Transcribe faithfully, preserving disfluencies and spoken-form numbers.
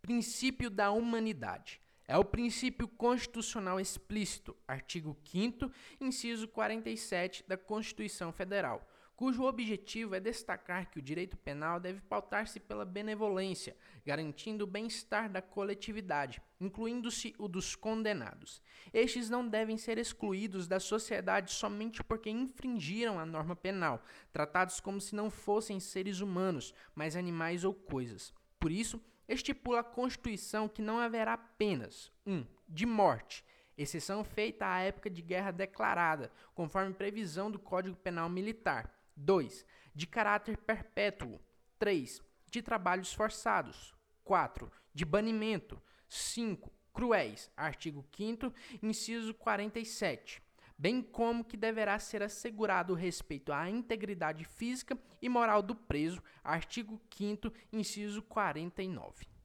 Princípio da humanidade. É o princípio constitucional explícito, artigo quinto, inciso quarenta e sete da Constituição Federal, cujo objetivo é destacar que o direito penal deve pautar-se pela benevolência, garantindo o bem-estar da coletividade, incluindo-se o dos condenados. Estes não devem ser excluídos da sociedade somente porque infringiram a norma penal, tratados como se não fossem seres humanos, mas animais ou coisas. Por isso, estipula a Constituição que não haverá penas um. De morte, exceção feita à época de guerra declarada, conforme previsão do Código Penal Militar. dois. De caráter perpétuo. três. De trabalhos forçados. quatro. De banimento. cinco. Cruéis, artigo quinto, inciso quarenta e sete. Bem como que deverá ser assegurado o respeito à integridade física e moral do preso, artigo quinto, inciso quarenta e nove.